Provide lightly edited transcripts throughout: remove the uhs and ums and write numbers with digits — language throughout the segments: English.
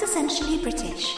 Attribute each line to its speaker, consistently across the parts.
Speaker 1: Quintessentially British。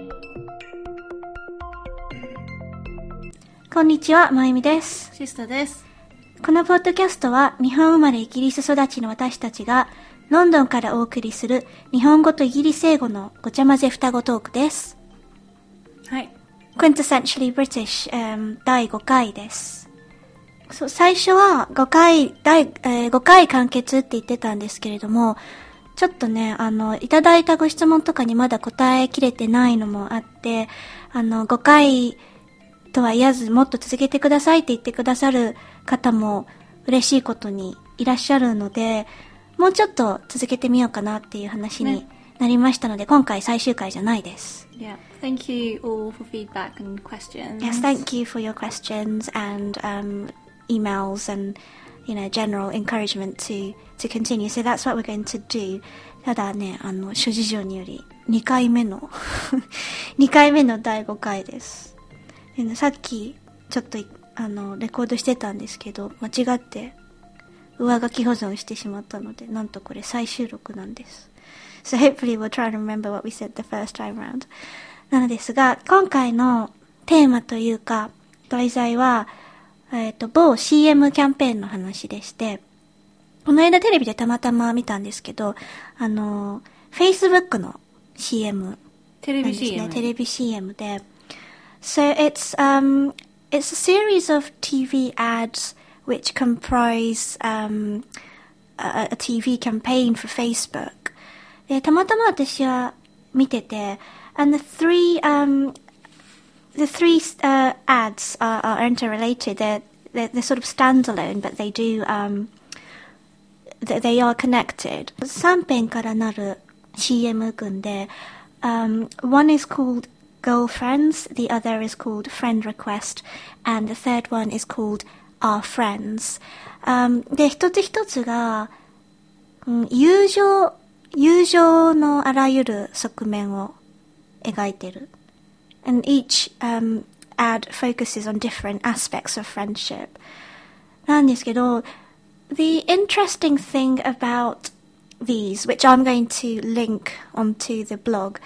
Speaker 1: こんにちは、まゆみです。
Speaker 2: シスタです。
Speaker 1: このポッドキャストは日本生まれイギリス育ちの私たちがロンドンからお送りする日本語とイギリス英語のごちゃ混ぜ双子トークです。
Speaker 2: はい。
Speaker 1: Quintessentially British、第5回です。そう、最初は5回完結って言ってたんですけれども、ちょっとね、いただいたご質問とかにまだ答えきれてないのもあって、5回とは言わずもっと続けてくださいって言ってくださる方も嬉しいことにいらっしゃるので、もうちょっと続けてみようかなっていう話になりましたので、今回最終回じゃないです。
Speaker 2: Yeah, thank you all for feedback and questions.
Speaker 1: Yes, thank you for your questions and emails and, you know, general encouragement to continue. So that's what we're going to do. ただね、諸事情により2回目の2回目の第5回です。でね、さっきちょっとレコードしてたんですけど、間違って上書き保存してしまったので、なんとこれ再収録なんです。So hopefully we'll try to remember what we said the first time round. なのですが、今回のテーマというか題材は、某 CM キャンペーンの話でして、この間テレビでたまたま見たんですけど、Facebook の CM なんですね。
Speaker 2: テレビ CM。
Speaker 1: テレビ CM で。So it's a series of TV ads which comprise a TV campaign for Facebook. で、たまたま私は見てて、and the three ads are interrelated. They're sort of standalone, but they are connected. 3編からなる CM 群で、one is called Girlfriends, the other is called Friend Request, and the third one is called Our Friends. で、一つ一つが、友情のあらゆる側面を描いてる。And each ad focuses on different aspects of friendship. なんですけど、the interesting thing about these, which I'm going to link onto the blog,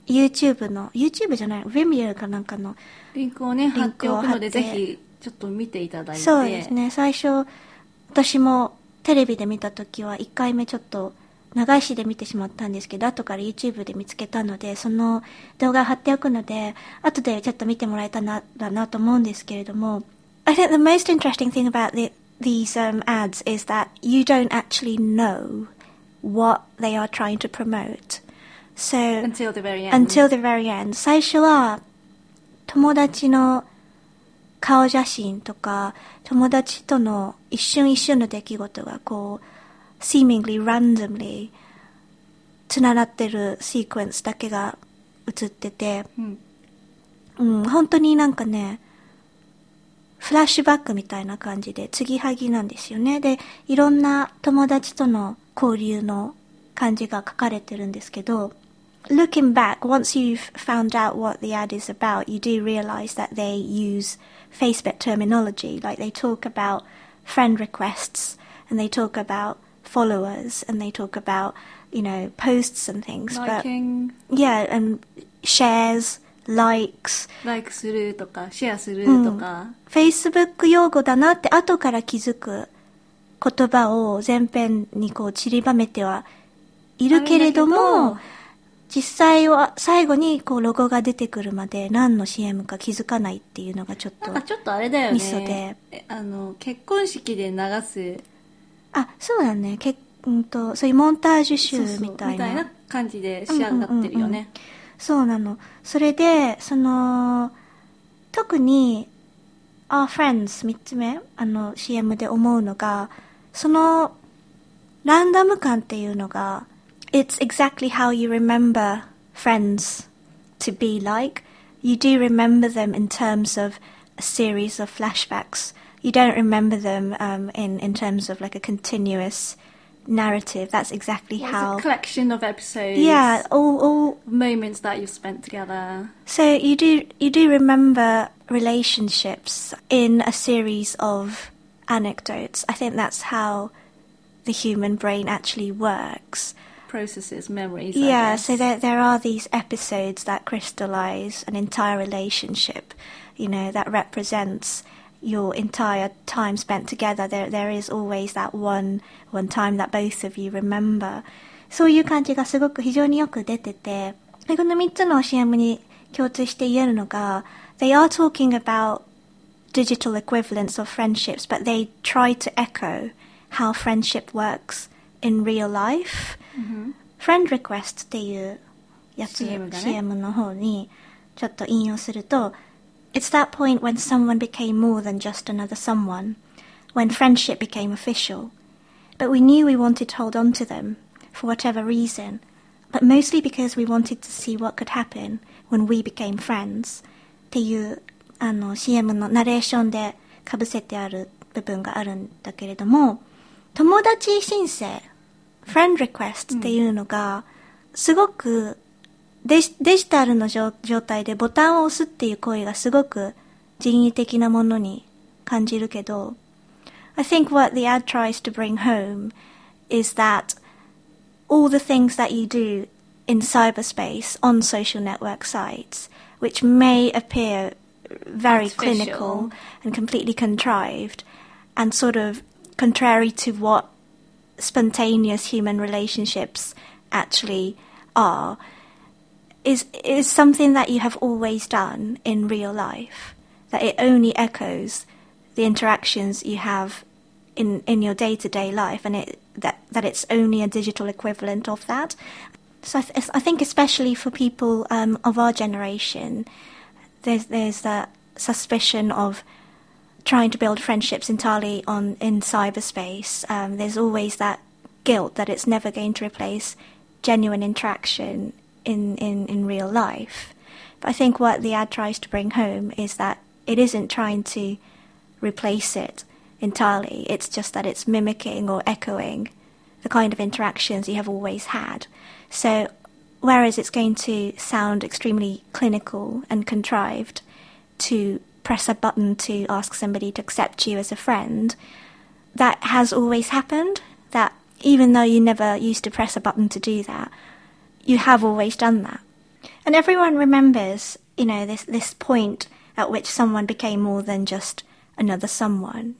Speaker 1: YouTube じゃない、Vimeo かなんかの
Speaker 2: リンクをね、貼っておくので、ぜひちょっと見ていただいて。
Speaker 1: そうですね、最初、私もテレビで見たときは1回目ちょっと長いしで見てしまったんですけど、後から YouTube で見つけたので、その動画を貼っておくので、後でちょっと見てもらえたらなと思うんですけれども、I think the most interesting thing about these ads is that you don't actually know what they are trying to promote. So,
Speaker 2: until the very end.
Speaker 1: Until the very end. 最初は友達の顔写真とか、友達との一瞬一瞬の出来事がこう、seemingly randomly つながってるシークエンスだけが映ってて、本当になんかね、フラッシュバックみたいな感じで継ぎはぎなんですよね。で、いろんな友達との交流の感じが書かれてるんですけど、looking back, once you've found out what the ad is about, you do realize that they use Facebook terminology. Like they talk about friend requests, and they talk about followers, and they talk about, you know, posts and things.
Speaker 2: Liking.
Speaker 1: But, yeah, and shares, likes.
Speaker 2: like するとか、シェアするとか。
Speaker 1: Facebook 用語だなって後から気づく言葉を前編にこう散りばめてはいるけれども、実際は最後にこうロゴが出てくるまで何の CM か気づかないっていうのがちょっと
Speaker 2: なんかちょっとあれだよね。
Speaker 1: ミソで。
Speaker 2: 結婚式で流す。
Speaker 1: あ、そうだね。そういうモンタージュ集みたいな。
Speaker 2: みたいな感じで仕上がってるよね。
Speaker 1: そうなの。それで、特に、Our Friends 3つ目、CM で思うのが、その、ランダム感っていうのが、It's exactly how you remember friends to be like. You do remember them in terms of a series of flashbacks. You don't remember them in terms of like a continuous narrative. That's exactly how...
Speaker 2: It's a collection of episodes.
Speaker 1: Yeah, all
Speaker 2: moments that you've spent together.
Speaker 1: So you do remember relationships in a series of anecdotes. I think that's how the human brain actually works.
Speaker 2: processes memories.
Speaker 1: Yeah, so there are these episodes that crystallize an entire relationship, that represents your entire time spent together. There is always that one time that both of you remember. そういう感じがすごく非常によく出てて、この3つの CM に共通して言えるのが、they are talking about digital equivalents of friendships, but they try to echo how friendship works in real life. Friend request っていうやつ、CM の方にちょっと引用すると、It's that point when someone became more than just another someone, when friendship became official. But we knew we wanted to hold on to them, for whatever reason, but mostly because we wanted to see what could happen when we became friends. っていうCM のナレーションでかぶせてある部分があるんだけれども、友達申請、friend request っていうのが、すごくデジタルの状態でボタンを押すっていう行為がすごく人為的なものに感じるけど、I think what the ad tries to bring home is that all the things that you do in cyberspace on social network sites, which may appear very clinical and completely contrived and sort of contrary to what spontaneous human relationships actually are, is something that you have always done in real life, that it only echoes the interactions you have in your day-to-day life, and that it's only a digital equivalent of that. So I think especially for people of our generation, there's that suspicion of trying to build friendships entirely in cyberspace. There's always that guilt that it's never going to replace genuine interaction in real life. But I think what the ad tries to bring home is that it isn't trying to replace it entirely. It's just that it's mimicking or echoing the kind of interactions you have always had. So whereas it's going to sound extremely clinical and contrived to press a button to ask somebody to accept you as a friend, that has always happened. That even though you never used to press a button to do that, you have always done that. And everyone remembers, this point at which someone became more than just another someone,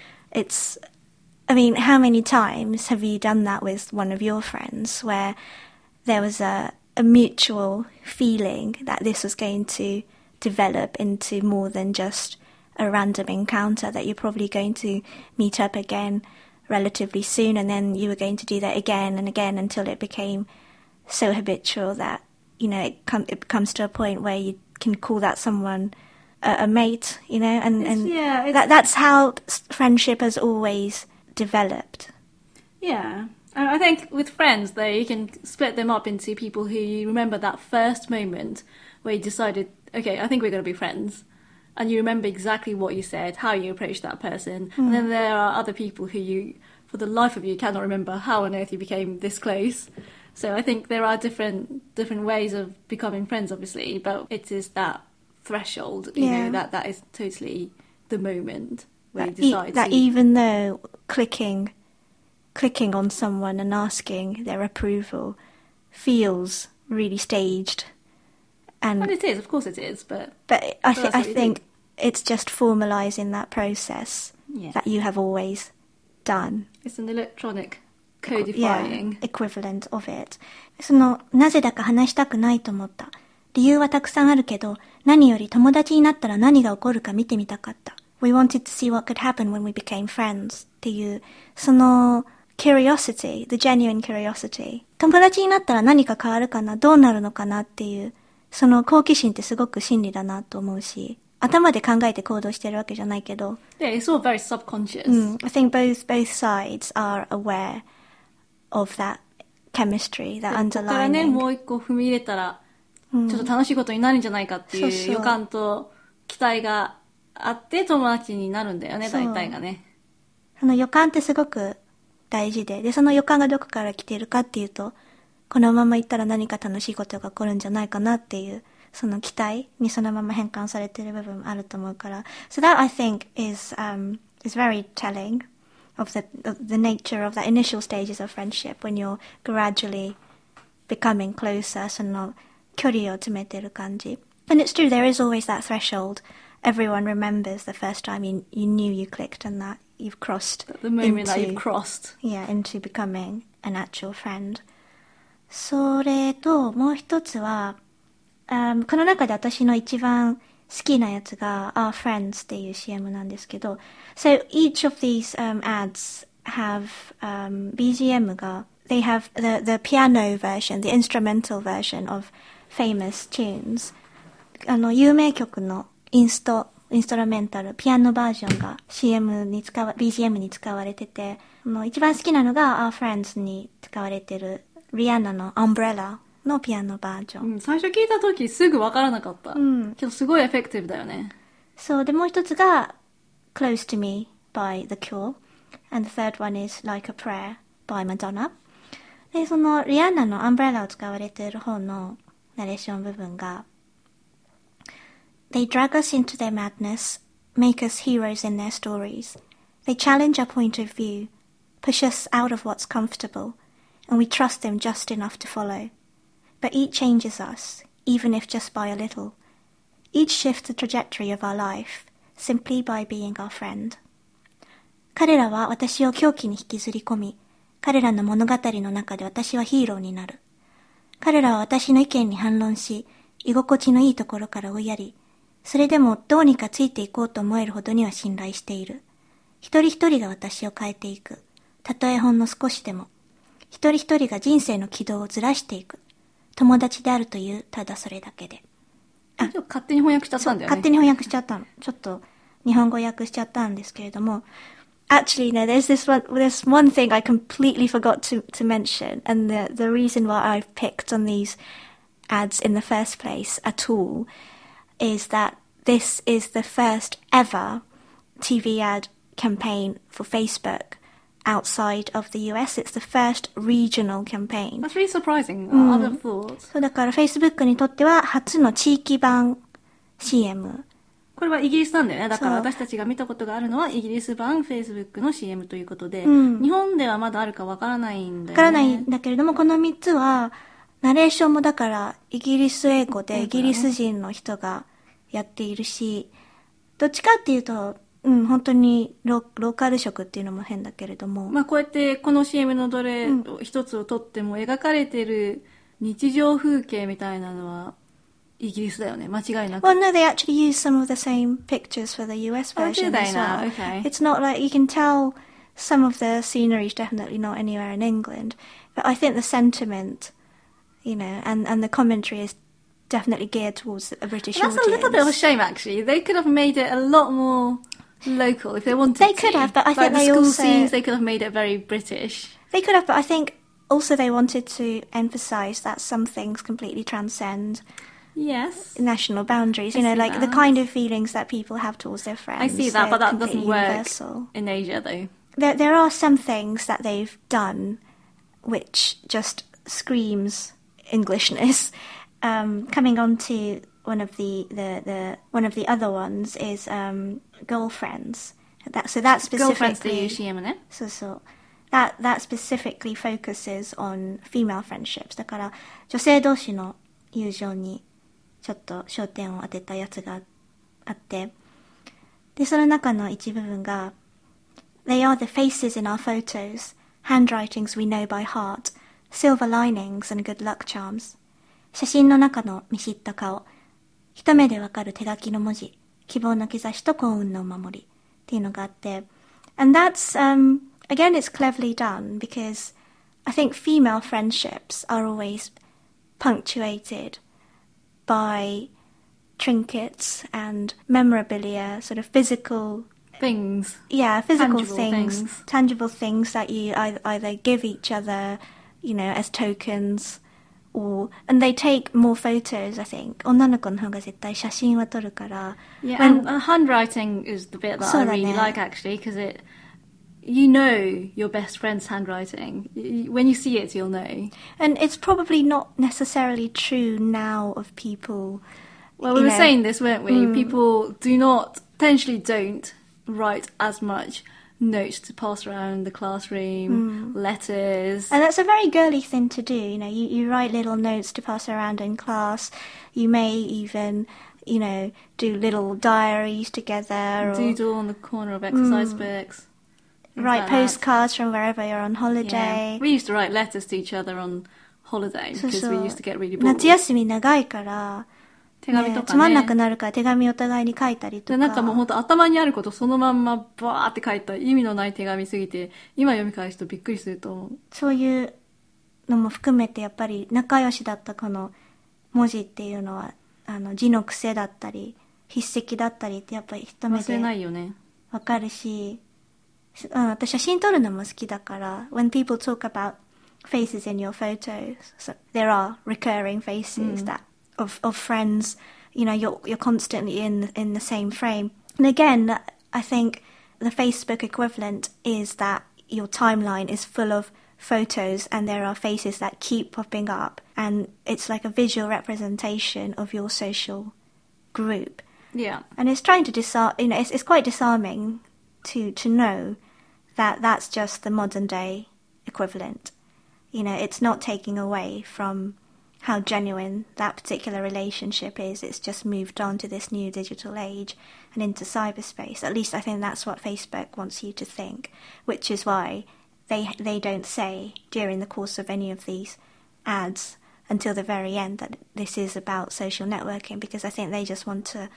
Speaker 1: how many times have you done that with one of your friends where there was a mutual feeling that this was going to develop into more than just a random encounter, that you're probably going to meet up again relatively soon, and then you were going to do that again and again until it became so habitual that, it comes to a point where you can call that someone a mate, that's how friendship has always developed.
Speaker 2: Yeah. I think with friends, though, you can split them up into people who you remember that first moment where you decided, okay, I think we're going to be friends. And you remember exactly what you said, how you approached that person. And then there are other people who you, for the life of you, cannot remember how on earth you became this close. So I think there are different ways of becoming friends, obviously, but it is that threshold, that is totally the moment where you decide
Speaker 1: that even though clicking on someone and asking their approval feels really staged, and
Speaker 2: it is, of course it is, but
Speaker 1: I think it's just formalizing that process that you have always done.
Speaker 2: It's an electronic codifying
Speaker 1: equivalent of it. なぜだか話したくないと思った。理由はたくさんあるけど、何より友達になったら何が起こるか見てみたかった。We wanted to see what could happen when we became friends っていう、その curiosity, the genuine curiosity. 友達になったら何か変わるかな、どうなるのかなっていう、その好奇心ってすごく真理だなと思うし、頭で考えて行動してるわけじゃないけど。
Speaker 2: Yeah, it's all very subconscious.
Speaker 1: I think both sides are aware of that chemistry, that underlining.
Speaker 2: ここからね、もう一個踏み入れたら、ちょっと楽しいことになるんじゃないかっていう予感と期待があって友達になるんだよね、大体がね。
Speaker 1: その予感ってすごく大事で、その予感がどこから来ているかっていうと、このまま行ったら何か楽しいことが起こるんじゃないかなっていう、その期待にそのまま変換されている部分あると思うから。So that I think is very telling of the nature of the initial stages of friendship when you're gradually becoming closer, その距離を詰めてる感じ。And it's true, there is always that threshold. Everyone remembers the first time you knew you clicked and that you've crossed
Speaker 2: The moment that you've crossed.
Speaker 1: Yeah, into becoming an actual friend. それと、もう一つは、この中で私の一番好きなやつが Our Friends っていう CM なんですけど、So each of these ads have BGM が、they have the piano version, the instrumental version of famous tunes. 有名曲のインストラメンタル、ピアノバージョンが BGM に使われてて、一番好きなのが Our Friends に使われてるリアナの Umbrella のピアノバージョン。
Speaker 2: 最初聞いた時すぐ分からなかった。けどすごいエフェクティブだよね。
Speaker 1: そう、でもう一つが Close to Me by The Cure and the third one is Like a Prayer by Madonna。で、そのリアナの Umbrella を使われている方のナレーション部分がThey drag us into their madness, make us heroes in their stories. They challenge our point of view, push us out of what's comfortable, and we trust them just enough to follow. But each changes us, even if just by a little. Each shifts the trajectory of our life, simply by being our friend. 彼らは私を狂気に引きずり込み、彼らの物語の中で私はヒーローになる。彼らは私の意見に反論し、居心地のいいところから追いやり、それでもどうにかついていこうと思えるほどには信頼している。一人一人が私を変えていく。たとえほんの少しでも。一人一人が人生の軌道をずらしていく。友達であるというただそれだけで。
Speaker 2: 勝手に翻訳しちゃったんだよね。
Speaker 1: 勝手に翻訳しちゃったの。ちょっと日本語訳しちゃったんですけれども。Actually, no, there's one thing I completely forgot to mention, and the reason why I've picked on these ads in the first place at all is that this is the first ever TV ad campaign for Facebook outside of the US. It's the first regional campaign.
Speaker 2: That's really surprising. I would have thought.
Speaker 1: そうだから Facebook にとっては初の地域版 CM。
Speaker 2: これはイギリスなんだよね。だから私たちが見たことがあるのはイギリス版 Facebook の CM ということで、日本ではまだあるかわからないんだよね。わからないんだけれども、この3つはナレーションもだからイギリス英語でイギリス人の人がやっているし、どっちかっていうと、本当にローカル色っていうのも変だけれども。 まあこうやってこの CM のどれ一つをとっても描かれてる日常風景みたいなのはイギリスだよね。間違いなく。
Speaker 1: Well, no, they actually use some of the same pictures for the US version as well.
Speaker 2: Okay.
Speaker 1: It's not like, you can tell some of the scenery is definitely not anywhere in England, but I think the sentiment, you know, and the commentary is definitely geared towards a British audience.
Speaker 2: That's a little bit of a shame, actually. They could have made it a lot more local if they wanted to.
Speaker 1: They could have, but I think
Speaker 2: the
Speaker 1: they
Speaker 2: school
Speaker 1: also...
Speaker 2: scenes, they could have made it very British.
Speaker 1: They could have, but I think also they wanted to emphasise that some things completely transcend national boundaries. You know, like
Speaker 2: that.
Speaker 1: The kind of feelings that people have towards their friends.
Speaker 2: I see that, but that doesn't work
Speaker 1: universal.
Speaker 2: In Asia, though.
Speaker 1: There are some things that they've done which just screams Englishness. Coming on to one of the other ones is Girlfriends. So that specifically
Speaker 2: Girlfriends っていう CM ね。
Speaker 1: そうthat specifically focuses on female friendships. だから女性同士の友情にちょっと焦点を当てたやつがあって、でその中の一部分が They are the faces in our photos, handwritings we know by heart, silver linings and good luck charms. 写真の中の見知った顔、一目でわかる手書きの文字、希望の兆しと幸運のお守りっていうのがあって、and that's again it's cleverly done because I think female friendships are always punctuated by trinkets and memorabilia, sort of physical
Speaker 2: things.
Speaker 1: Yeah, physical
Speaker 2: tangible
Speaker 1: things that you either give each other, you know, as tokens, and they take more photos, I think. 女の子の方が絶対写真は撮るから。
Speaker 2: Yeah, and handwriting is the bit that I really like actually, because you know your best friend's handwriting. When you see it, you'll know.
Speaker 1: And it's probably not necessarily true now of people.
Speaker 2: Well, we were saying this, weren't we? People potentially don't write as much notes to pass around the classroom, letters.
Speaker 1: And that's a very girly thing to do. You know, you write little notes to pass around in class. You may even, you know, do little diaries together.
Speaker 2: Doodle on the corner of exercise books.
Speaker 1: Write
Speaker 2: like
Speaker 1: postcards from wherever you're on holiday.
Speaker 2: Yeah. We used to write letters to each other on holiday because we used to get really bored.
Speaker 1: 夏休み長いから、
Speaker 2: 手紙とかね。
Speaker 1: つまんなくなるから手紙お互いに書いたりとか。
Speaker 2: なんかもう本当頭にあることそのまんまバーって書いた意味のない手紙すぎて、今読み返すとびっくりすると思う。
Speaker 1: そういうのも含めてやっぱり仲良しだったこの文字っていうのは、字の癖だったり、筆跡だったりってやっぱり一目で
Speaker 2: 忘れないよね。
Speaker 1: わかるし、私写真撮るのも好きだから、when people talk about faces in your photos, so there are recurring faces that of friends, you know, you're constantly in the same frame. And again, I think the Facebook equivalent is that your timeline is full of photos and there are faces that keep popping up, and it's like a visual representation of your social group.
Speaker 2: Yeah.
Speaker 1: And it's trying to disarm, you know, it's quite disarming to know that that's just the modern day equivalent. You know, it's not taking away from how genuine that particular relationship is. It's just moved on to this new digital age and into cyberspace. At least I think that's what Facebook wants you to think, which is why they don't say during the course of any of these ads until the very end that this is about social networking, because I think they just want to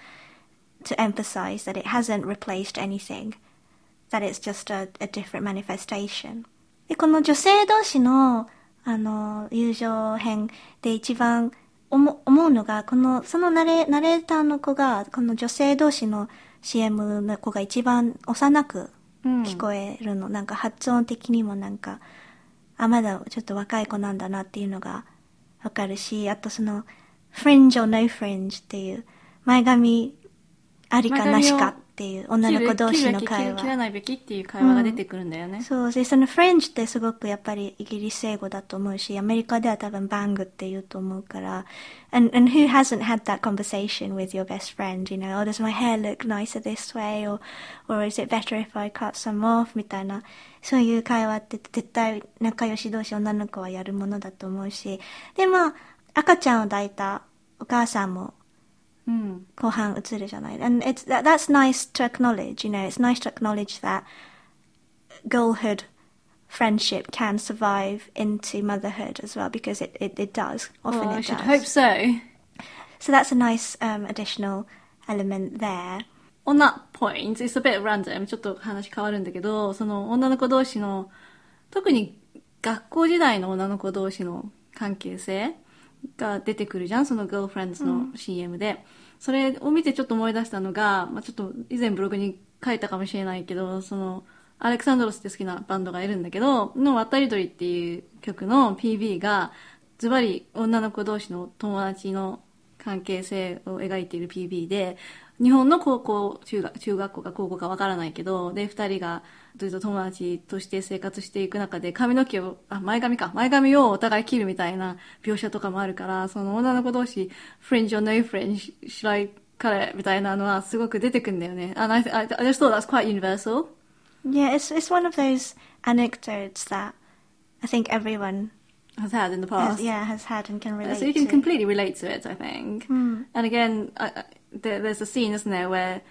Speaker 1: emphasize that it hasn't replaced anything, that it's just a different manifestation. で、この女性同士の友情編で一番思うのが、そのナレーターの子が、この女性同士の CM の子が一番幼く聞こえるの。なんか発音的にもなんか、まだちょっと若い子なんだなっていうのがわかるし、あとその fringe or no fringe っていう前髪ありかなしかっていう女の子同士の会話。
Speaker 2: 切らないべきっていう会話が出てくるんだよね。
Speaker 1: そうで、その fringe ってすごくやっぱりイギリス英語だと思うし、アメリカでは多分バングって言うと思うから、and who hasn't had that conversation with your best friend, you know, oh, does my hair look nicer this way, or is it better if I cut some off みたいな、そういう会話って絶対仲良し同士女の子はやるものだと思うし、で、まあ、赤ちゃんを抱いたお母さんも後半映るじゃない。And that's nice to acknowledge, you know, it's nice to acknowledge that girlhood friendship can survive into motherhood as well, because it does. Often
Speaker 2: well,
Speaker 1: it
Speaker 2: I should
Speaker 1: does.
Speaker 2: hope so.
Speaker 1: So that's a nice additional element there.
Speaker 2: On that point, it's a bit random. ちょっと話変わるんだけど、その女の子同士の、特に学校時代の女の子同士の関係性が出てくるじゃん、その Girlfriends の CM で。それを見てちょっと思い出したのが、まあ、ちょっと以前ブログに書いたかもしれないけど、そのアレクサンドロスって好きなバンドがいるんだけど、の渡り鳥っていう曲の PV がズバリ女の子同士の友達の関係性を描いている PV で、日本の高校、中学校か高校かわからないけど、で、二人がずっと友達として生活していく中で、髪の毛を、前髪をお互い切るみたいな描写とかもあるから、その女の子同士、fringe or no fringe, should I cut it? みたいなのはすごく出てくるんだよね。And I just thought that's quite universal.
Speaker 1: Yeah, it's one of those anecdotes that I think everyone
Speaker 2: has had in the past.
Speaker 1: Has had and can relate to.
Speaker 2: So you can completely relate to it, I think. And again, there's a scene, isn't there, where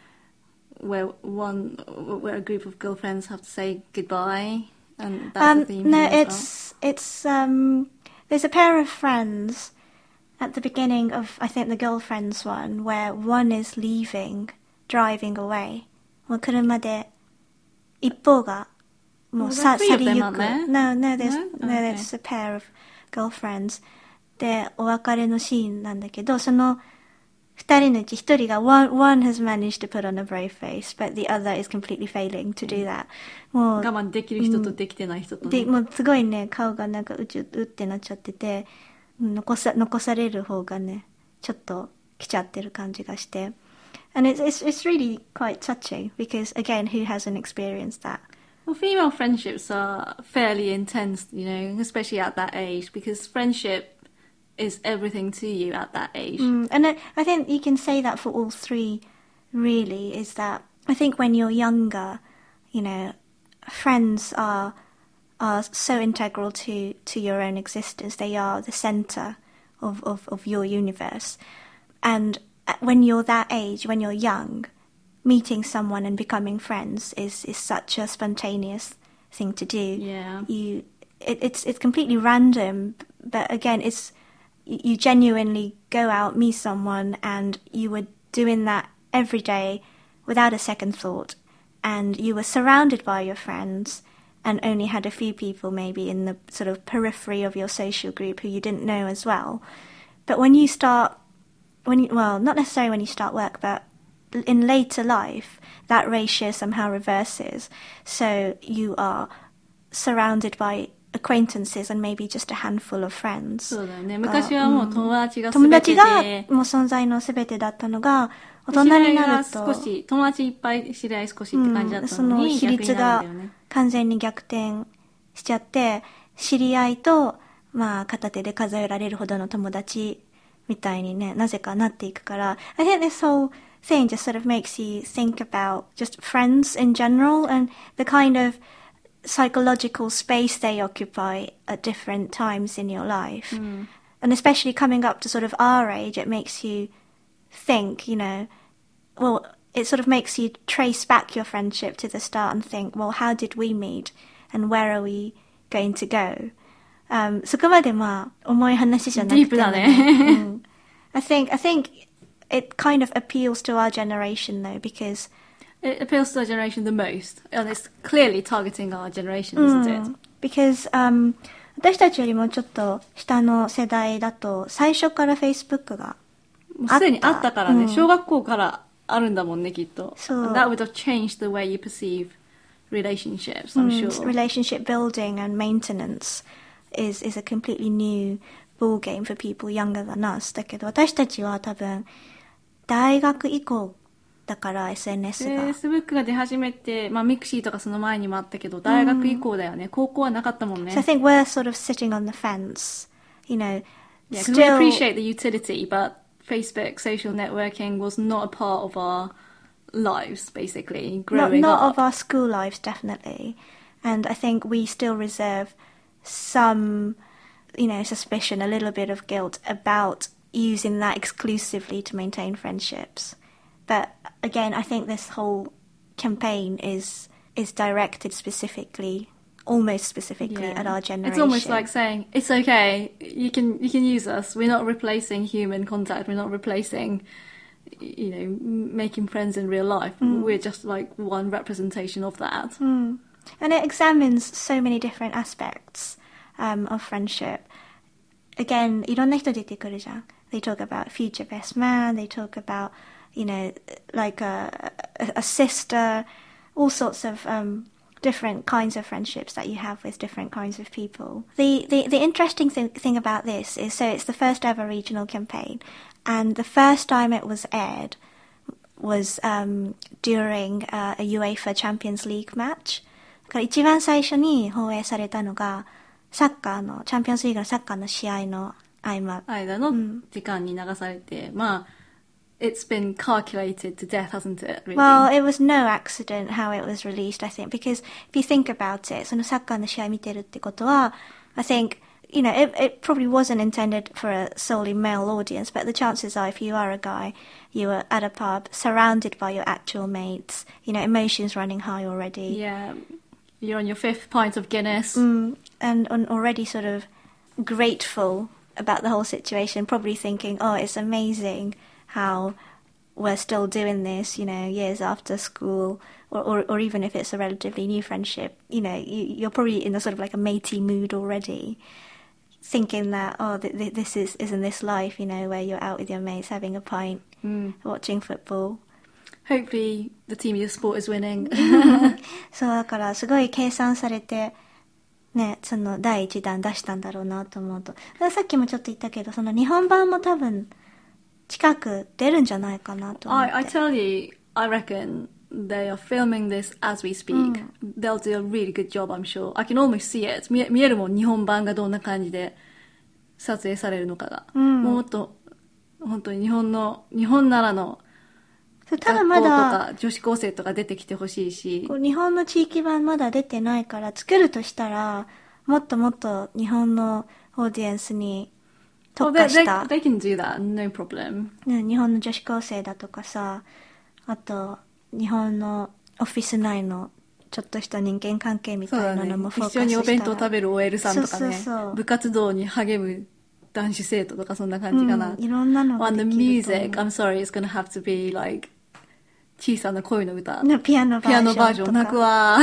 Speaker 2: a group of girlfriends have to say goodbye, and that's the theme.
Speaker 1: No, it's there's a pair of friends at the beginning of, I think, the girlfriends one, where one is driving away. もう車で一方がもう去りゆく。No, there's a pair of girlfriends. で、お別れのシーンなんだけど、その二人のうち一人が one has managed to put on a brave face, but the other is completely failing to do that. もう
Speaker 2: 我慢できる人とできてない人とね。
Speaker 1: で、もうすごいね、顔がなんかうってなっちゃってて、残される方がね、ちょっと来ちゃってる感じがして。And it's really quite touching, because again, who hasn't experienced that?
Speaker 2: Well, female friendships are fairly intense, you know, especially at that age, because friendship is everything to you at that age.
Speaker 1: And I think you can say that for all three, really, is that I think when you're younger, you know, friends are so integral to your own existence. They are the center of your universe. And when you're that age, when you're young, meeting someone and becoming friends is such a spontaneous thing to do.
Speaker 2: Yeah.
Speaker 1: It's completely random, but again, you genuinely go out, meet someone, and you were doing that every day without a second thought, and you were surrounded by your friends and only had a few people maybe in the sort of periphery of your social group who you didn't know as well. But when you start, not necessarily when you start work, but in later life, that ratio somehow reverses. So you are surrounded by acquaintances and maybe just a handful of friends.
Speaker 2: そうだよね。昔はもう友達が
Speaker 1: 友
Speaker 2: 全て
Speaker 1: 達が
Speaker 2: で、
Speaker 1: もう存在の全てだったのが、大人になると、
Speaker 2: 少し、友達いっぱい知り合い少しって感じだった
Speaker 1: そ
Speaker 2: のに、
Speaker 1: の比率が
Speaker 2: 逆になるんだよね。
Speaker 1: 完全に逆転しちゃって、知り合いと、まあ、片手で数えられるほどの友達みたいにね、なぜかなっていくから、I think this whole thing just sort of makes you think about just friends in general and the kind of psychological space they occupy at different times in your life. And especially coming up to sort of our age, it makes you think, well, it sort of makes you trace back your friendship to the start and think, well, how did we meet and where are we going to go? そこまでまあ重い話じゃなくても、
Speaker 2: ディープだね。
Speaker 1: I think it kind of appeals to our generation though, because
Speaker 2: It appeals to our generation the most, and it's clearly targeting our generation, isn't it?
Speaker 1: Because 私たちよりもちょっと下の世代だと最初から Facebook が
Speaker 2: もうすでにあったからね、小学校からあるんだもんね、きっと。
Speaker 1: そう。
Speaker 2: That would have changed the way you perceive relationships, I'm sure.
Speaker 1: Relationship building and maintenance is a completely new ball game for people younger than us. だけど私たちは多分大学以降だから SNS が。
Speaker 2: Facebook が出始めて、まあミクシーとかその前にもあったけど、大学以降だよね。高校はなかったもんね。
Speaker 1: So I think we're sort of sitting on the fence,
Speaker 2: Yeah,
Speaker 1: still...
Speaker 2: we appreciate the utility, but Facebook, social networking was not a part of our lives, basically, growing
Speaker 1: not
Speaker 2: up.
Speaker 1: of our school lives, definitely. And I think we still reserve some, suspicion, a little bit of guilt about using that exclusively to maintain friendships. But again, I think this whole campaign is directed almost specifically at our generation.
Speaker 2: It's almost like saying, it's okay, you can use us. We're not replacing human contact. We're not replacing, making friends in real life. We're just like one representation of that.
Speaker 1: And it examines so many different aspects of friendship. Again, いろんな人出てくるじゃん. They talk about future best man, they talk about, like a sister, all sorts of different kinds of friendships that you have with different kinds of people. The interesting thing about this is, so it's the first ever regional campaign, and the first time it was aired was during a UEFA Champions League match. だから一番最初に放映されたのがチャンピオンズリーグのサッカーの試合の間
Speaker 2: の時間に流されて、まあ it's been calculated to death, hasn't it? Really?
Speaker 1: Well, it was no accident how it was released, I think, because if you think about it, そのサッカーの試合見てるってことは、I think, it probably wasn't intended for a solely male audience, but the chances are if you are a guy, you are at a pub, surrounded by your actual mates, emotions running high already.
Speaker 2: Yeah, you're on your 5th pint of Guinness.
Speaker 1: And already sort of grateful about the whole situation, probably thinking, oh, it's amazing how we're still doing this, years after school, or even if it's a relatively new friendship, you're probably in a sort of like a matey mood already, thinking that, oh, this isn't this life, where you're out with your mates having a pint, watching football.
Speaker 2: Hopefully the team your sport is winning.
Speaker 1: そうだからすごい計算されてね、その第一弾出したんだろうなと思うと、さっきもちょっと言ったけど、その日本版も多分近く出るんじゃないかなと思って。
Speaker 2: I tell you, I reckon they are filming this as we speak. They'll do a really good job, I'm sure. I can almost see it. 見えるもん、日本版がどんな感じで撮影されるのかが。もっと本当に日本ならの
Speaker 1: そう多分
Speaker 2: 学校と
Speaker 1: まだ
Speaker 2: か女子高生とか出てきてほしいし。
Speaker 1: こう日本の地域版まだ出てないから作るとしたらもっともっと日本のオーディエンスに
Speaker 2: Well,
Speaker 1: 特化した、
Speaker 2: they can do that, no problem.
Speaker 1: ね、日本の女子高生だとかさ、あと日本のオフィス内のちょっとした人間関係みたいなのもフォーカスしたら、
Speaker 2: 一緒にお弁当食べる OL さんとかね、
Speaker 1: そうそうそう
Speaker 2: 部活動に励む男子生徒とかそんな感じかな。
Speaker 1: いろんなのが
Speaker 2: On
Speaker 1: で
Speaker 2: the
Speaker 1: きると思う。
Speaker 2: music, I'm sorry, it's gonna have to be like 小さな恋の歌。
Speaker 1: ねピアノバージョンとか。
Speaker 2: ピアノバージョン泣くわ。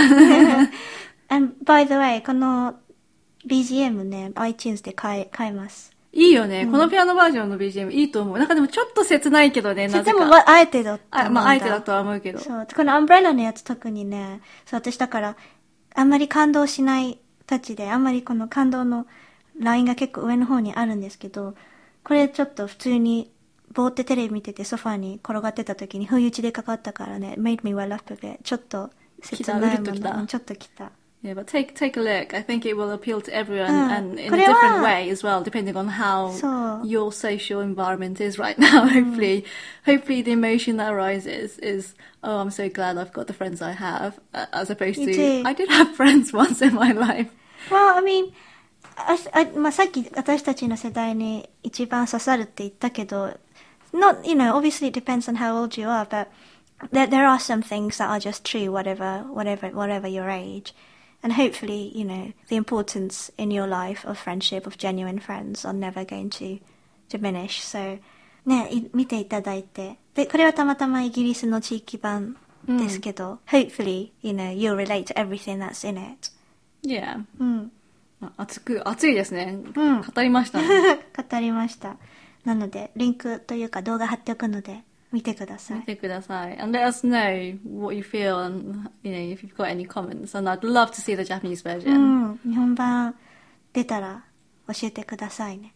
Speaker 1: And by the way この BGM ね iTunes で買えます。
Speaker 2: いいよね、このピアノバージョンの BGM いいと思う。なんかでもちょっと切ないけどね、なぜか。
Speaker 1: でもあえてだった
Speaker 2: あ、まああえてだとは思うけど。
Speaker 1: そうこのアンブレラのやつ特にね、そう私だからあんまり感動しないたちで、あんまりこの感動のラインが結構上の方にあるんですけど、これちょっと普通にぼーってテレビ見ててソファーに転がってた時に不意打ちでかかったからね、made me well up a bit。ちょっと切ないもの、ちょっときた。
Speaker 2: Yeah, but take a look. I think it will appeal to everyone and in a different way as well, depending on how your social environment is right now. Hopefully the emotion that arises is, oh, I'm so glad I've got the friends I have, as opposed to, I did have friends once in my life.
Speaker 1: Well, I mean, まあ、さっき私たちの世代に一番刺さるって言ったけど、not, you know, obviously it depends on how old you are, but there are some things that are just true, whatever your age. And hopefully, you know, the importance in your life of friendship, of genuine friends are never going to diminish. So, ね、見ていただいて。で、これはたまたまイギリスの地域版ですけど、hopefully, you know, you'll relate to everything that's in it.
Speaker 2: Yeah. 熱いですね。語りましたね。
Speaker 1: 語りました。なので、リンクというか動画貼っておくので、見てください。
Speaker 2: 見てください。And let us know what you feel and, you know, if you've got any comments. And I'd love to see the Japanese version.
Speaker 1: 日本版出たら教えてくださいね。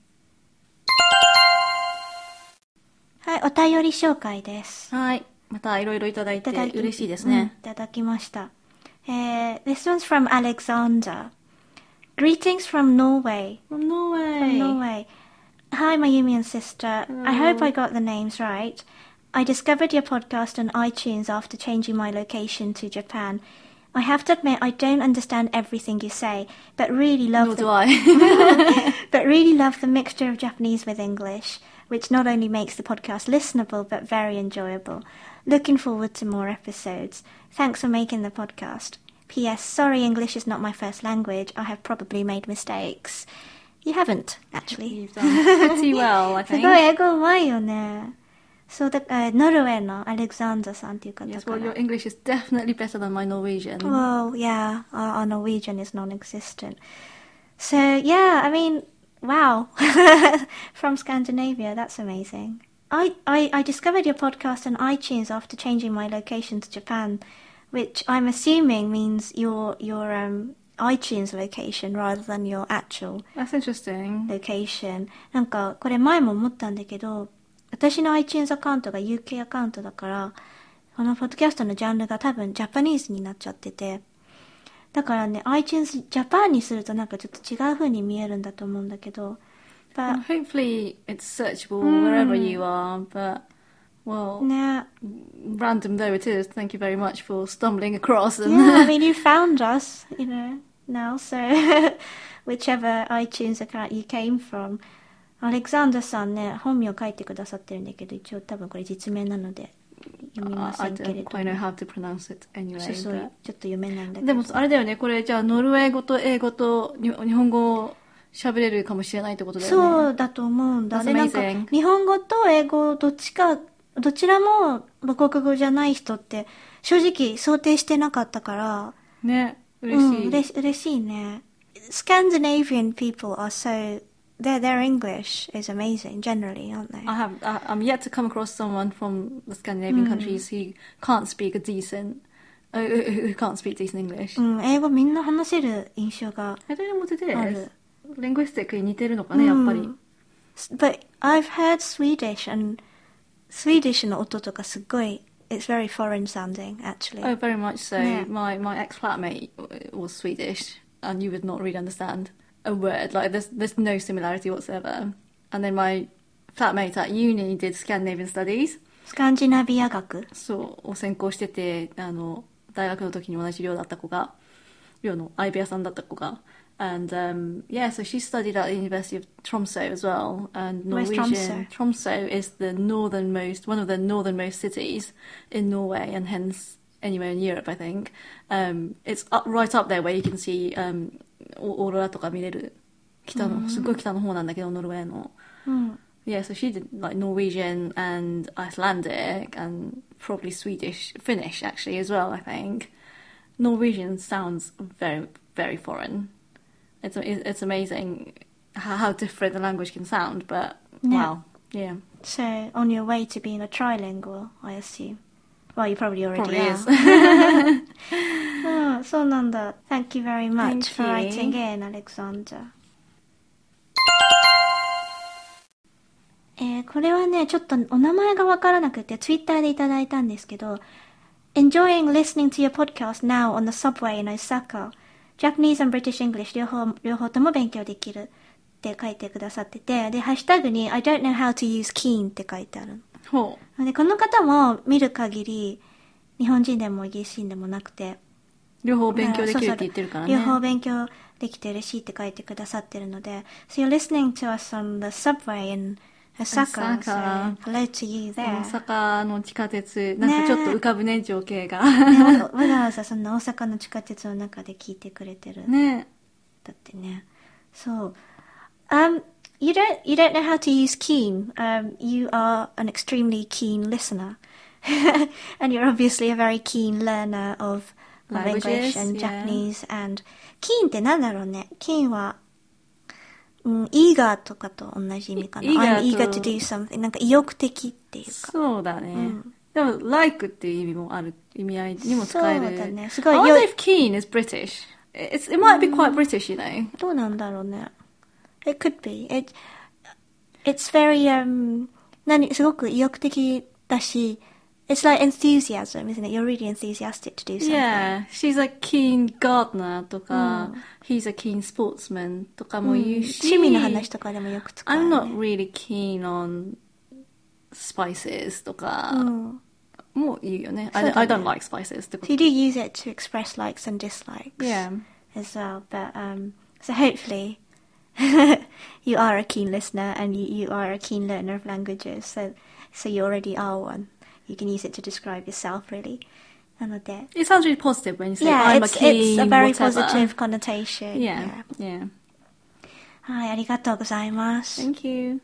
Speaker 1: はい、お便り紹介です。
Speaker 2: はい。またいろいろいただいて嬉しいですね。
Speaker 1: いただきました。This one's from Alexander. Greetings from Norway.
Speaker 2: From Norway.
Speaker 1: Hi, my Yumian sister. Hello. I hope I got the names right. I discovered your podcast on iTunes after changing my location to Japan. I have to admit I don't understand everything you say, but really love but really love the mixture of Japanese with English, which not only makes the podcast listenable but very enjoyable. Looking forward to more episodes. Thanks for making the podcast. P.S. Sorry, English is not my first language. I have probably made mistakes. You haven't, actually.
Speaker 2: You've done pretty well, I think.
Speaker 1: すごい英語うまいよね。そうだから、ノルウェーのアレクサンダーさんっていう方から。
Speaker 2: Yes, well, your English is definitely better than my Norwegian.
Speaker 1: Well, yeah, our Norwegian is non-existent. So, yeah, I mean, wow. From Scandinavia, that's amazing. I discovered your podcast on iTunes after changing my location to Japan, which I'm assuming means your iTunes location rather than your actual
Speaker 2: That's interesting.
Speaker 1: location. なんかこれ前も思ったんだけど、私の iTunes アカウントが UK アカウントだから、このポッドキャストのジャンルが多分ジャパニーズになっちゃってて、だからね iTunes ジャパンにするとなんかちょっと違う風に見えるんだと思うんだけど、
Speaker 2: But hopefully it's searchable wherever you are, but well, random though it is, thank you very much for stumbling across. And
Speaker 1: yeah, I mean, you found us, you know, now, so whichever iTunes account you came from. アレクサンダーさんね、本名書いてくださってるんだけど、一応多分これ実名なので読みませんけれど。
Speaker 2: I don't quite know how to pronounce it anyway.
Speaker 1: そうそう、ちょっと読めないんだけど。
Speaker 2: でもあれだよね、これじゃあノルウェー語と英語と日本語喋れるかもしれないってことだよね。
Speaker 1: そうだと思うんだね。なんか日本語と英語どちらも母国語じゃない人って正直想定してなかったから。
Speaker 2: ね、嬉しい。
Speaker 1: 嬉しいね。Scandinavian people are so their English is amazing generally, aren't they?
Speaker 2: I'm yet to come across someone from the Scandinavian countries who can't speak who can't speak decent English.
Speaker 1: 英語みんな話せる印象がある。
Speaker 2: I don't know what it is. Linguistic に似てるのかね、やっぱり。
Speaker 1: But I've heard Swedish の音とかすごい it's very foreign sounding actually.
Speaker 2: Oh, very much so. Yeah. My ex-flatmate was Swedish and you would not really understand a word. Like there's no similarity whatsoever. And then my flatmate at uni did Scandinavian studies
Speaker 1: スカンジナビア学
Speaker 2: を専攻してて、大学の時に同じ寮だった子が、寮の相部屋さんだった子が、and yeah, so she studied at the University of Tromsø as well. And
Speaker 1: Where's
Speaker 2: Norwegian,
Speaker 1: Tromsø?
Speaker 2: Tromsø is one of the northernmost cities in Norway, and hence anywhere in Europe, I think. It's right up there where you can see オーロラとか見れるすっごい北の方なんだけど、ノルウェーの。Yeah, so she did like Norwegian and Icelandic and probably Swedish, Finnish actually as well, I think. Norwegian sounds very, very foreign. It's amazing how different the language can sound, but wow, yeah.
Speaker 1: So on your way to being a trilingual, I assume. Well, you probably already are.
Speaker 2: Is.
Speaker 1: そうなんだ. Thank you very much
Speaker 2: Thank
Speaker 1: for
Speaker 2: you.
Speaker 1: writing in, Alexander. これはね、ちょっとお名前がわからなくて、ツイッターでいただいたんですけど、Enjoying listening to your podcast now on the subway in Osaka. Japanese and British English 両方とも勉強できるって書いてくださってて、で、ハッシュタグに I don't know how to use keen って書いてある。
Speaker 2: ほう。
Speaker 1: で、この方も見る限り、日本人でもイギリス人でもなくて、
Speaker 2: 両方勉強できるって言ってるからね。
Speaker 1: 両方勉強できてるしって書いてくださってるので、So you're listening to us on the subway in Osaka. So hello to you there.
Speaker 2: 大阪の地下鉄、なんかちょっと浮かぶね、情景が。
Speaker 1: ね、わざわざそんな大阪の地下鉄の中で聞いてくれてる。
Speaker 2: ね。
Speaker 1: だってね。そう。You don't know how to use keen. You are an extremely keen listener. And you're obviously a very keen learner of English and Japanese. And keen ってなんだろうね。keen は、eager とかと同じ意味かな。I'm eager to do something. なんか意欲的っていうか。
Speaker 2: そうだね。でも、like っていう意味もある、意味合いにも使える。
Speaker 1: そうだね。すごい。
Speaker 2: I wonder if keen is British. It might be quite British, you know.
Speaker 1: どうなんだろうね。It could be. It's very, すごく意欲的だし、It's like enthusiasm, isn't it? You're really enthusiastic to do something.
Speaker 2: Yeah, she's a keen gardener とか、he's a keen sportsman とかも言うし、
Speaker 1: 趣味の話とかでもよく使う、ね。
Speaker 2: I'm not really keen on spices とか、も言うよね。I don't like spices ってこと。
Speaker 1: So you do use it to express likes and dislikes.
Speaker 2: Yeah.
Speaker 1: As well, but so hopefully you are a keen listener and you are a keen learner of languages. So you already are one. You can use it to describe yourself, really. なので
Speaker 2: It sounds really positive when you say,
Speaker 1: yeah,
Speaker 2: I'm a keen,
Speaker 1: it's a very
Speaker 2: whatever.
Speaker 1: positive connotation.
Speaker 2: Yeah.
Speaker 1: はい、ありがとうございます。
Speaker 2: Thank you.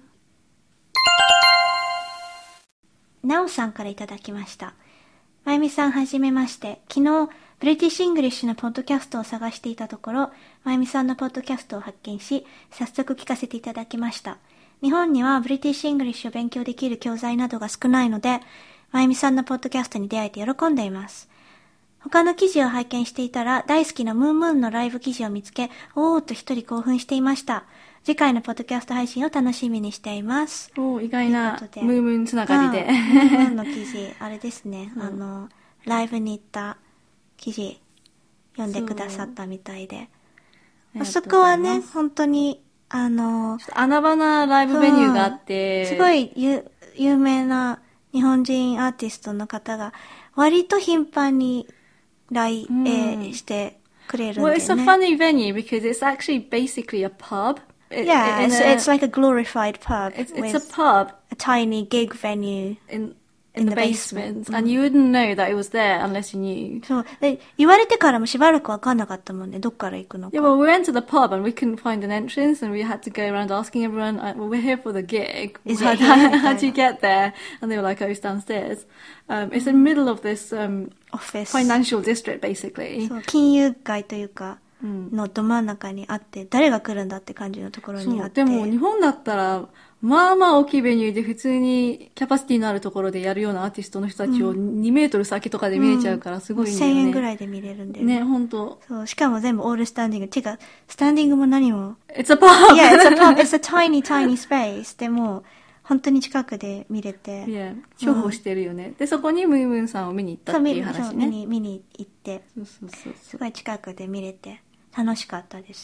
Speaker 1: なおさんからいただきました。まゆみさんはじめまして。昨日、ブリティッシュ・イングリッシュのポッドキャストを探していたところ、まゆみさんのポッドキャストを発見し、早速聞かせていただきました。日本にはブリティッシュ・イングリッシュを勉強できる教材などが少ないので、まゆみさんのポッドキャストに出会えて喜んでいます。他の記事を拝見していたら、大好きなムーンムーンのライブ記事を見つけ、おーっと一人興奮していました。次回のポッドキャスト配信を楽しみにしています。
Speaker 2: 意外なムームーンつながりで。
Speaker 1: ムームーンの記事、あれですね、ライブに行った記事、読んでくださったみたいで。あそこはね、本当に、
Speaker 2: 穴場なライブメニューがあって、
Speaker 1: すごい有名な日本人アーティストの方が、割と頻繁に来園してくれるんでね。
Speaker 2: Well, it's a funny venue because it's actually basically a pub.
Speaker 1: Yeah, it's like a glorified pub.
Speaker 2: It's a pub.
Speaker 1: A tiny gig venue.
Speaker 2: In the basement. And you wouldn't know that it was there unless you knew.
Speaker 1: そう。で、言われてからもしばらくわかんなかったもんね。どっから行くのか。
Speaker 2: Yeah, well, we went to the pub and we couldn't find an entrance and we had to go around asking everyone, well, we're here for the gig. How do you get there? And they were like, oh, it's downstairs. It's in the middle of this
Speaker 1: office.
Speaker 2: Financial district, basically.
Speaker 1: そう、金融街というか、のど真ん中にあって、誰が来るんだって感じのところにあって。
Speaker 2: でも日本だったら、まあまあ大きいベニューで普通にキャパシティのあるところでやるようなアーティストの人たちを2メートル先とかで見れちゃうからすごいんだよね。
Speaker 1: 1000円ぐらいで見れるんだよね。
Speaker 2: ね、ほんと。
Speaker 1: そう、しかも全部オールスタンディング。てか、スタンディングも何も。
Speaker 2: It's a pub!
Speaker 1: Yeah, it's a pub. It's a tiny, tiny space. でも、本当に近くで見れて。
Speaker 2: Yeah, 重宝してるよね。で、そこにムームーンさんを見に行ったっていう話ね。
Speaker 1: 見に行って。
Speaker 2: そう。
Speaker 1: すごい近くで見れて、楽しかったですよ。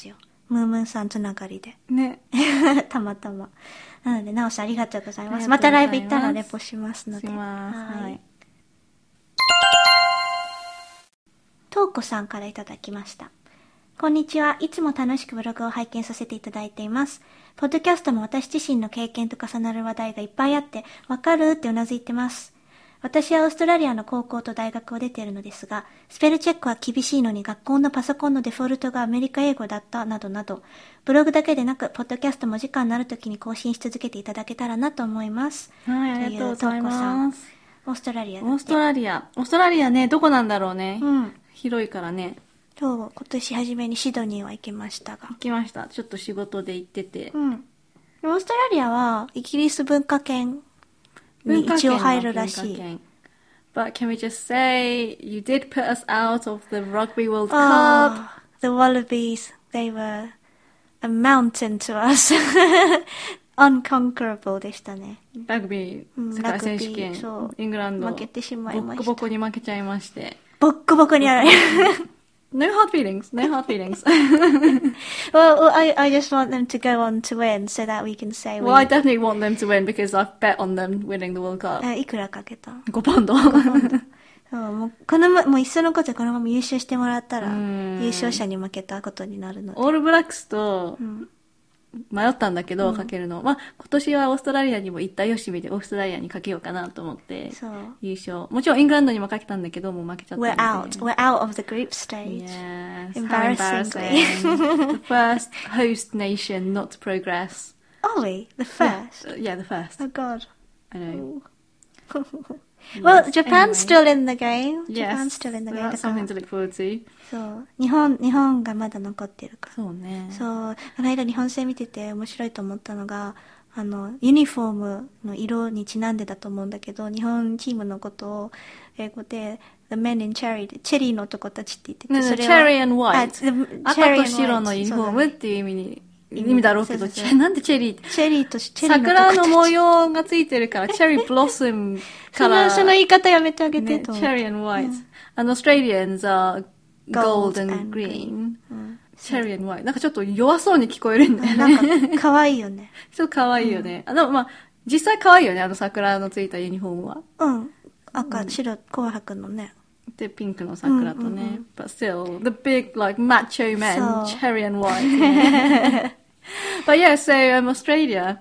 Speaker 1: ムームンさんつながりで。
Speaker 2: ね。
Speaker 1: たまたま。なので、なおさんありがとうございます。
Speaker 2: ありがとうございます
Speaker 1: またライブ行ったらレポしますので。
Speaker 2: します。はい。
Speaker 1: トウコさんからいただきました。こんにちは。いつも楽しくブログを拝見させていただいています。ポッドキャストも私自身の経験と重なる話題がいっぱいあって、わかるってうなずいてます。私はオーストラリアの高校と大学を出ているのですが、スペルチェックは厳しいのに学校のパソコンのデフォルトがアメリカ英語だったなどなど、ブログだけでなく、ポッドキャストも時間のある時に更新し続けていただけたらなと思います。
Speaker 2: はい、ありがとうございます。
Speaker 1: オーストラリアだって。
Speaker 2: オーストラリアね、どこなんだろうね。
Speaker 1: うん。
Speaker 2: 広いからね。
Speaker 1: そう、今年初めにシドニーは行きましたが。
Speaker 2: 行きました。ちょっと仕事で行ってて。
Speaker 1: うん。オーストラリアはイギリス文化圏に一応入るらしい。
Speaker 2: But can we just say, you did put us out of the Rugby World
Speaker 1: Cup.
Speaker 2: Cup.
Speaker 1: The Wallabies, they were a mountain to us. Unconquerable でしたね。
Speaker 2: ラグビー世界選手権、イングランド
Speaker 1: 負けてしまいました。
Speaker 2: ボッコボコに負けちゃいまして。
Speaker 1: ボッコボコにやられる。
Speaker 2: No hard feelings, no hard feelings.
Speaker 1: Well, I just want them to go on to win so that we can say
Speaker 2: Well, I definitely want them to win because I've bet on them winning the World Cup.
Speaker 1: いくらかけた
Speaker 2: ?5 ポンド。
Speaker 1: もういっそのことこのまま優勝してもらったら、優勝者に負けたことになるので。
Speaker 2: オールブラックスと、迷ったんだけど、かけるの。まあ、今年はオーストラリアにも行ったよしみで、オーストラリアにかけようかなと思って、優勝。もちろんイングランドにもかけたんだけど、もう負けちゃったんで。
Speaker 1: We're out of the group stage.
Speaker 2: Yes.
Speaker 1: Embarrassingly.
Speaker 2: The first host nation not to progress.
Speaker 1: Are we? The first?
Speaker 2: Yeah, the first.
Speaker 1: Oh God.
Speaker 2: I know.
Speaker 1: Well, Japan's still in the game.
Speaker 2: Yes.
Speaker 1: Japan's still in the game.
Speaker 2: That's something to look forward to.
Speaker 1: そう。日本がまだ残ってるから。
Speaker 2: そうね。
Speaker 1: そう。この間日本戦見てて面白いと思ったのが、ユニフォームの色にちなんでだと思うんだけど、日本チームのことを英語で、The Men in Cherry で、チェリーの男たちって言ってて、
Speaker 2: それは Cherry and White。赤と白のユニフォームっていう意味だろうけど、なんでチェリー
Speaker 1: チェリーとチェリーの
Speaker 2: 桜の模様がついてるから、チェリーブロッサムから。
Speaker 1: その言い方やめてあげてと。
Speaker 2: Cherry and White。And Australians are gold and green。Cherry and White。なんかちょっと弱そうに聞こえるんだよね。
Speaker 1: なんか可愛いよね。
Speaker 2: ちょっと可愛いよね。でもまあ、実際可愛いよね、桜のついたユニフォームは。
Speaker 1: うん。赤、白、紅白のね。
Speaker 2: で、ピンクの桜とね。But still, the big, like, macho men, cherry and white. But yeah, so, Australia,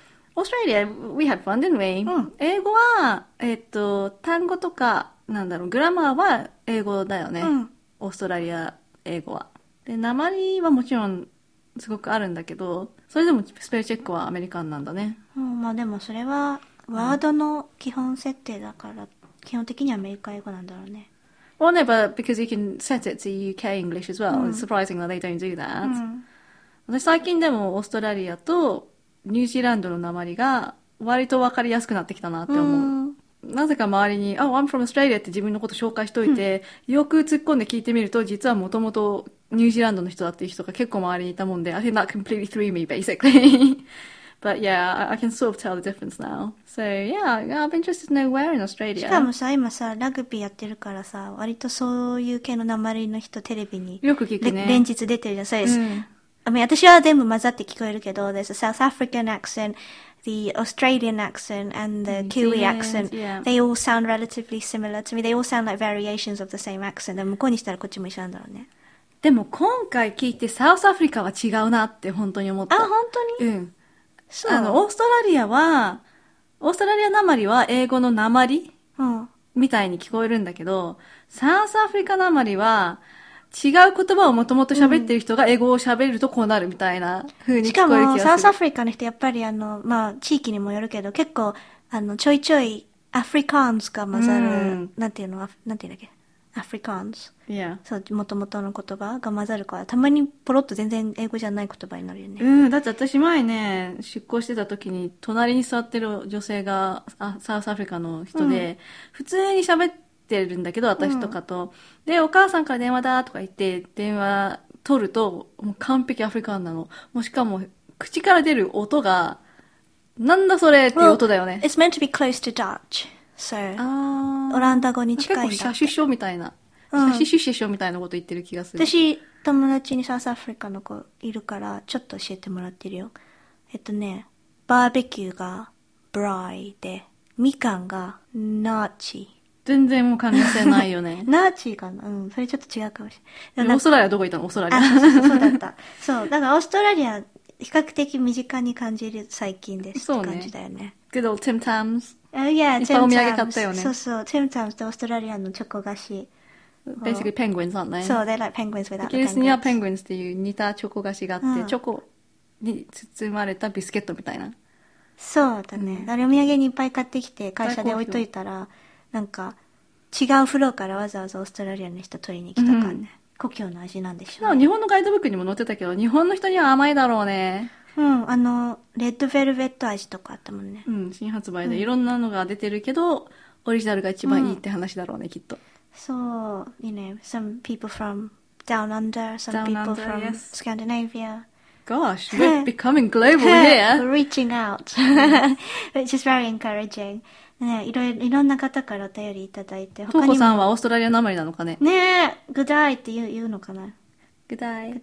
Speaker 2: we had fun, didn't we? 英語は、単語とか、なんだろう、グラマーは英語だよね。オーストラリア英語は。で、訛りはもちろん、すごくあるんだけど、それでもスペルチェックはアメリカンなんだね。
Speaker 1: まあでもそれは、ワードの基本設定だから、基本的にはアメリカ英語なんだろうね。
Speaker 2: Well, no, but because you can set it to UK English as well. It's surprising that they don't do that. 私最近でもオーストラリアとニュージーランドの訛りが割と分かりやすくなってきたなって思う。なぜか周りに、I'm from Australia って自分のこと紹介しといて、よく突っ込んで聞いてみると、実はもともとニュージーランドの人だっていう人が結構周りにいたもんで、I think that completely threw me, basically. But yeah, I can sort of tell the difference now. So yeah, I've been interested to know where in Australia.
Speaker 1: しかもさ、今さ、ラグビーやってるからさ、割とそういう系の訛りの人テレビに
Speaker 2: よく聞くね。
Speaker 1: 連日出てるじゃん。そうです。私は全部混ざって聞こえるけど、there's a South African accent, the Australian accent, and the Kiwi accent. They all sound relatively similar to me. They all sound like variations of the same accent. でも向こうにしたらこっちも一緒なんだろうね。
Speaker 2: でも今回聞いてサウスアフリカは違うなって本当に思った。
Speaker 1: あ、本当に？
Speaker 2: うん。オーストラリアなまりは英語のなまり、みたいに聞こえるんだけど、サウスアフリカなまりは違う言葉をもともと喋ってる人が英語を喋るとこうなるみたいな風に聞こえる気がする。
Speaker 1: しかもサウスアフリカの人やっぱりまあ地域にもよるけど結構ちょいちょいアフリカンズが混ざる、なんていうんだっけアフリカンズ。そう、元々の言葉が混ざるから、たまにポロッと全然英語じゃない言葉になるよね。
Speaker 2: だって私前ね、出向してた時に、隣に座ってる女性が、サウスアフリカの人で、普通に喋ってるんだけど、私とかと。で、お母さんから電話だとか言って、電話取ると、もう完璧アフリカンなの。もうしかも、口から出る音が、なんだそれっていう音だよね。
Speaker 1: It's meant to be close to Dutch. So, オランダ語に近いんだ。
Speaker 2: 結構シャシュショみたいな。シャシュシュシュみたいなこと言ってる気がする。
Speaker 1: 私、 友達にサウスアフリカの子いるからちょっと教えてもらってるよ。バーベキューがブライで、みかんがナーチ。
Speaker 2: 全然もう関連性ないよね。
Speaker 1: ナーチかな、それちょっと違うかもしれない。
Speaker 2: オーストラリアどこ行ったの？オーストラリア。
Speaker 1: そうだった。そう。だからオーストラリア、比較的身近に感じる最近ですって感じだよね。
Speaker 2: Good old Tim Tams。
Speaker 1: いっ
Speaker 2: ぱいお土産買ったよね。
Speaker 1: そうそう。Tim Tams ってオーストラリアのチョコ菓子。
Speaker 2: Basically penguins aren't they?
Speaker 1: そう、they're like penguins without the penguins.
Speaker 2: イギリスには penguins っていう似たチョコ菓子があって、チョコに包まれたビスケットみたいな。
Speaker 1: そうだね。あれお土産にいっぱい買ってきて会社で置いといたら、なんか違うフローからわざわざオーストラリアの人取りに来たからね。故郷の味なんでしょうね。
Speaker 2: 日本のガイドブックにも載ってたけど、日本の人には甘いだろうね。
Speaker 1: レッドベルベット味とかあったもんね。
Speaker 2: 新発売でいろんなのが出てるけど、オリジナルが一番いいって話だろうね、きっと。
Speaker 1: そう、some people from down under, some people from Scandinavia.
Speaker 2: Gosh, we're becoming global here.
Speaker 1: We're reaching out, which is very encouraging. ね、いろんな方からお便りいただいて、
Speaker 2: トウコさんはオーストラリアなまりなのかね。
Speaker 1: ねえ、good day って言うのかな。
Speaker 2: good day。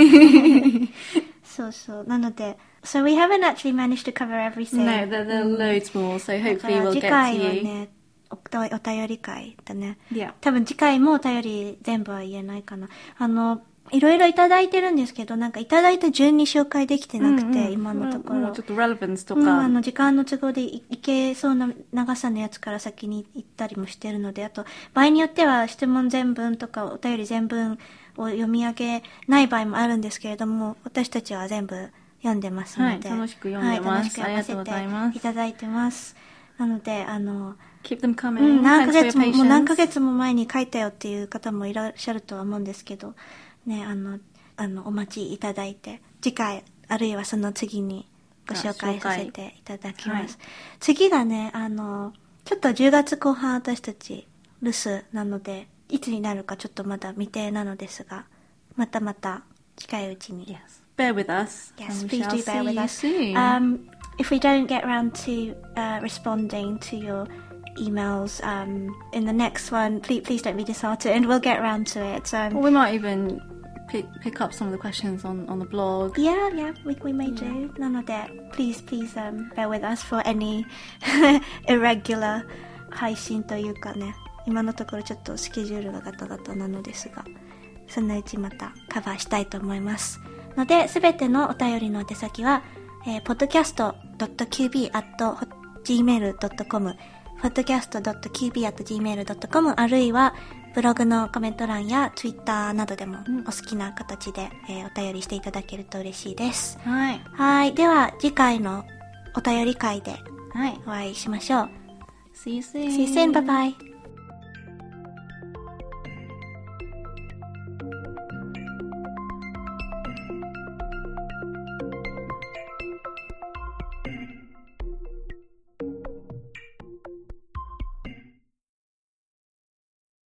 Speaker 1: そうそう。なので、so we haven't actually managed to cover everything.
Speaker 2: No, there are loads more, so hopefully we'll get to you.
Speaker 1: 次回はね、お便り会だね。
Speaker 2: Yeah.
Speaker 1: 多分次回もお便り全部は言えないかな。いろいろいただいてるんですけど、なんかいただいた順に紹介できてなくて、今のところ。
Speaker 2: ちょっと relevance とか。
Speaker 1: 時間の都合でいけそうな長さのやつから先に行ったりもしてるので、あと、場合によっては質問全文とかお便り全文を読み上げない場合もあるんですけれども、私たちは全部読んでますので。
Speaker 2: はい、楽しく読んでます。
Speaker 1: 楽しく読ませていただいてます。なので、
Speaker 2: keep them coming.
Speaker 1: 何ヶ月も前に書いたよっていう方もいらっしゃるとは思うんですけど、ね、お待ちいただいて、次回、あるいはその次にご紹介させていただきます。はい、次がね、ちょっと10月後半私たち留守なので、いつになるかちょっとまだ未定なのですが、また近いうちに。
Speaker 2: Yes. Bear with us.
Speaker 1: Yes, please do bear with us.
Speaker 2: Soon.
Speaker 1: If we don't get around to responding to your emails in the next one, please don't be disheartened. We'll get around to it.
Speaker 2: Well, we might even pick up some of the questions on the blog.
Speaker 1: Yeah, we may do. なので please bear with us for any irregular 配信というかね、今のところちょっとスケジュールがガタガタなのですが、そのうちまたカバーしたいと思いますので、すべてのお便りの宛先は、podcast.qb@gmail.com podcast.qb@gmail.com あるいはブログのコメント欄やツイッターなどでもお好きな形で、お便りしていただけると嬉しいです。
Speaker 2: はい。
Speaker 1: はい。では次回のお便り会でお会いしましょう。
Speaker 2: See you soon.
Speaker 1: See you soon. Bye bye.